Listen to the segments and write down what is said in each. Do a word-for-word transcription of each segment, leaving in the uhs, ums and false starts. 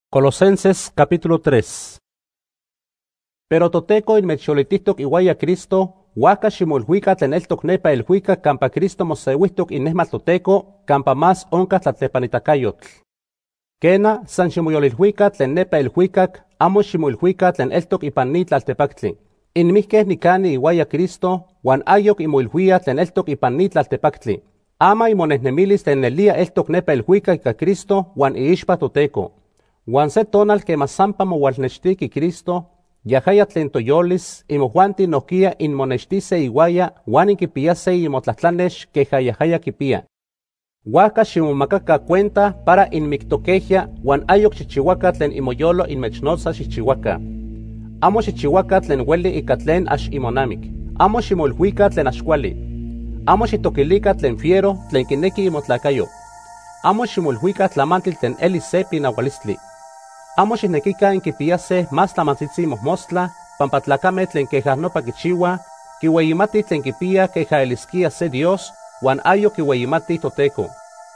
Colosenses capítulo tres. Pero toteco inmechyolitihtok iwaya Cristo, huaca ximolhuica tlen eltok nepa elhuica campa Cristo moseuihtok inehma toteco, campa más onca tlatlepanitacayotl. Kena san ximoyolilhuica tlen nepa elhuicac, amo ximoilhuica tlen eltok ipan ni tlaltepactli. Inmihkeh nikani iwaya Cristo, huan ayok imoilhuia tlen eltok ipan ni tlaltepactli. Ama imonehnemilis tlen nelia eltok nepa elhuicac ika Cristo, huan iixpa toteco. Huan se tonal quema sampa mowalnechtiki Cristo, yahaya tlen toyolis, imohuanti nohkia inmonechtise iwaya, huan inkipiyase imotlahtlanex keja yahaya kipia. Huaca ximomacaka cuenta para inmictoquejia, huan ayok xichihuaca tlen imoyolo inmechnotza xichihuaca. Amo xichihuaca tlen hueli ika tlen ax imonamic. Amo ximolhuica tlen axkuali. Amo xitoquilica tlen fiero tlen kineki imotlacayo. Amo ximolhuica tlamantli tlen eli se pinaualistli. Amo xihnequica inkipiyase más tlamantzitzi mohmostla, pampa tlacame tlen queja nopa kichiua, kiueyimati tlen kipia queja elisquia se Dios, huan ayo kiueyimati toteco.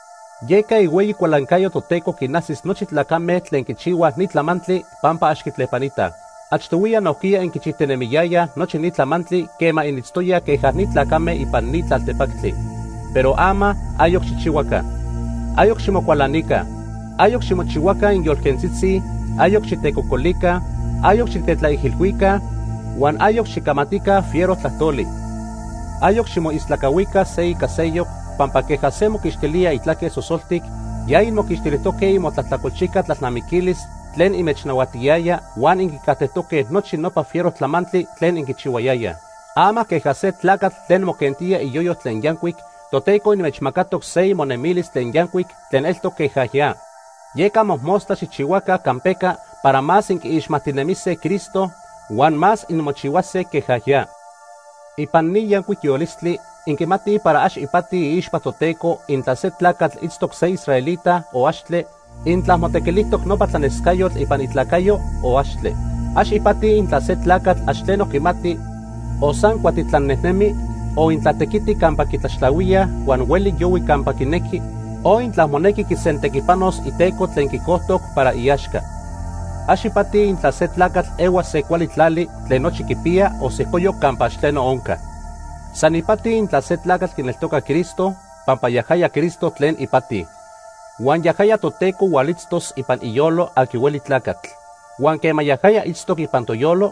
Yeka iueyi cualancayo toteco kinasis nochi tlacame tlen kichiua ni tlamantli, pampa axkitlepanita. Achtowia nohkia inkichihtinemiyaya nochi ni tlamantli quema initztoya queja ni tlacame ipan ni tlaltepactli. Pero ama ayok xichihuaca. Ayok ximocualanica. Ayok ximochihuaca inyolkentzitzi, ayok xitecocolica, ayok xitetlaijiluica, huan ayok xicamatica fiero tlahtoli. Ayok ximoislacahuica se ika seyok, pampa queja se moquixtilia itlaque sosoltic, ya inmoquixtilitoque imotlatlacolchica tlalnamiquilis, tlen imechnauatiaya, huan inkicatetoque nochi nopa fiero tlamantli tlen inkichihuayaya. Ama queja se tlacatl tlen mokentia iyoyo tlen yancuic, toteco inmechmacatok se imonemilis tlen yancuic tlen eltok queja ya. Yeka mohmostla xichihuaca campeca para más inquiixmatinemise Cristo, huan más inmochihuase queja ya. Ipan ni yancuic yolistli, inkimati para ax ipati iixpa toteco intla se tlacatl itztok se israelita o axtle, intla motequilihtok nopa tlanescayotl ipan itlacayo o axtle. Ax ipati intla se tlacatl axtleno kimati, o san cuatitlannehnemi, o intla tequiti campa kitlaxtlauia, huan hueli yowi campa kineki, o intla moneki kisentekipanos iteco tlen kikohtok para iaxka. Axipati intla se tlacatl ewa se kuali tlali tlen nochi kipia o sekoyo campa axtleno onka. San ipati intla se tlacatl kineltoka Cristo, pampa yahaya Cristo tlen ipati. Huan yahaya toteco ualitztos ipan iyolo al kiueli tlacatl. Huan kema yahaya itztok ipan toyolo,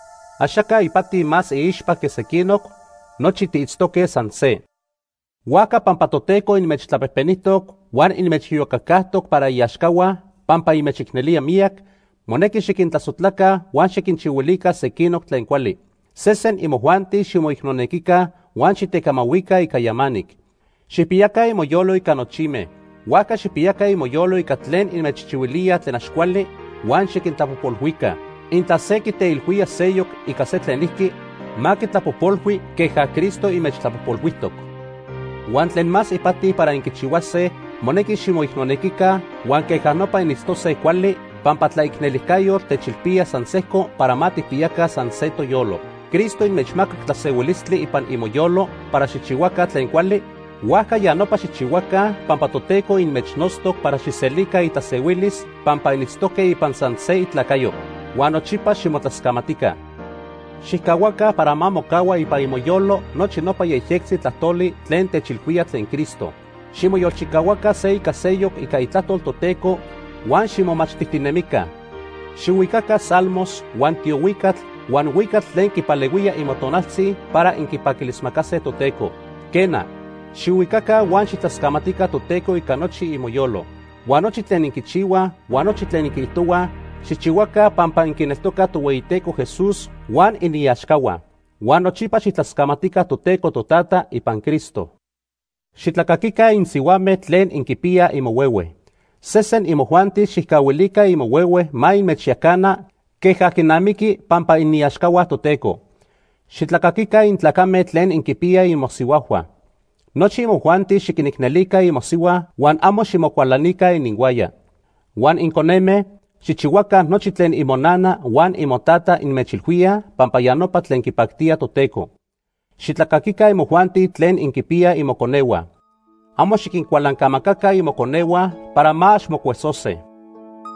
axaka ipati más iixpa que sekinok, nochi tiitztoke san se. Huaca pampa toteco inmechtlapehpenihtok, huan inmechyokakahtok para iaxkawa, pampa inmechiknelia miak, moneki xikintlasotlaka, huan xikinchiuilika sekinok tlen kuali. Sesen imohuanti ximoiknonekica, huan xitekamahuika ika yamanik. Xipiyaka imoyolo ika nochime, huaca xipiyaka imoyolo ika tlen inmechchiuilia tlen axkuali, huan xikintlapopolhuika. Intla se kiteilhuia seyok ika se tlenihki, ma kitlapopolhui queja Cristo imechtlapopolhuihtok. Huan tlen más ipati para inkichihuase, moneki ximoiknonekica, huan queja nopa initztose kuali, pampa tlaiknelihkayo techilpia san sehko para ma tipiyaka san se toyolo. Cristo inmechmakak tlaseuilistli ipan imoyolo para xichihuaca tlen kuali, huaca ya nopa xichihuaca, pampa toteco inmechnostok para xiselika itlaseuilis, pampa initztoke ipan san se itlacayo, huan nochipa ximotlascamatica. Xihkahuaca para ma mocaua ipa imoyolo nochi nopa yeyectzi tlahtoli tlen techilhuia tlen Cristo. Ximoyolchikahuaca se ika seyok ika itlahtol toteco, huan ximomachtitinemica. Xihuicaca salmos, huan tiohuicatl, huan huicatl tlen kipaleuia imotonaltzi para inkipaquilismacase toteco. Kena, xihuicaca huan xitlascamatica toteco ika nochi imoyolo. Huan nochi tlen inkichiua, huan nochi tlen inkihtoua, xichihuaca pampa inkineltoka toweyiteco Jesús, huan iniaxkawa, huan nochipa xitlascamatica toteco totata ipan Cristo. Xitlakakica insihuame tlen inkipia imowewe. Sesen imohuanti xihkauilika imowewe ma inmechiakana, queja kinamiki pampa iniaxkawa toteco. Xitlakakica intlacame tlen inkipia imosihuahua. Nochi imohuanti xikiniknelika imosiwa, huan amo ximokualanika ininguaya. Huan inkoneme, xichihuaca nochi tlen imonana huan imotata inmechilhuia, pampa ya nopa tlen kipaktia toteco. Xitlakakica imohuanti tlen inkipia imokonewa. Amo xikinkualancamacaka imokonewa para ma xmocuesose.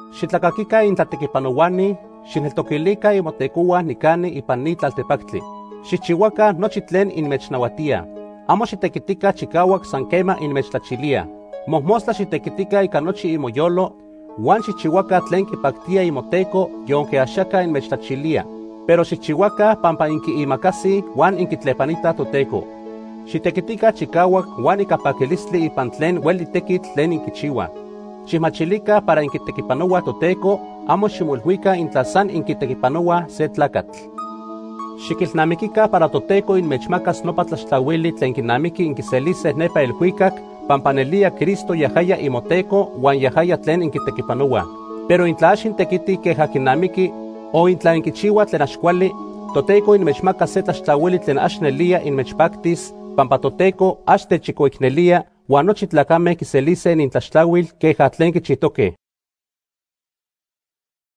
Xitlakakika intlatekipanowani, xineltokilika imotekowa nikani ipan ni tlaltepaktli. Xikchiuaka nochi tlen inmechnauatia. Amo xitekitika chikawak san kema inmechtlachilia. Mojmostla xitekitika ika nochi imoyolo, huan xikchiuaka tlen kipaktia imoteko yonke axaka inmechtlachilia. Pero xikchiuaka pampa inkiimakasi huan inkitlepanita toteko. Xitekitika chikawak huan ika pakilistli ipan tlen ueli tekitl tlen inkichiua. Ximachilika para inkitekipanowa toteko, amo ximolhuika intla san inkitekipanowa se tlakatl. Xikilnamikika para toteko inmechmakas nopa tlaxtlauili tlen kinamiki inkiselise nepa ilhuikak, pampa nelia Cristo yahaya imoteko huan yahaya tlen inkitekipanowa. Pero intla axin tekiti keja kinamiki, o intla inkichiua tlen axkuali, toteko inmechmakas se tlaxtlauili tlen ax nelia inmechpaktis, pampa toteko ax techikoiknelia, huan nochi tlakame kiselise nin tlaxtlauil keja tlen kichihtoke.